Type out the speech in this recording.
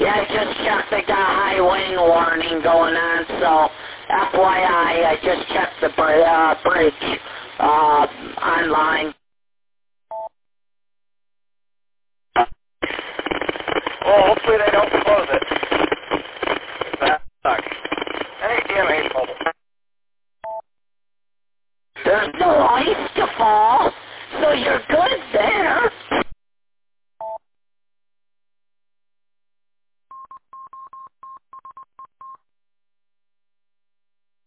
Yeah, I just checked. They got a high wind warning going on, so FYI, I just checked the bridge online. Well, hopefully they don't close it.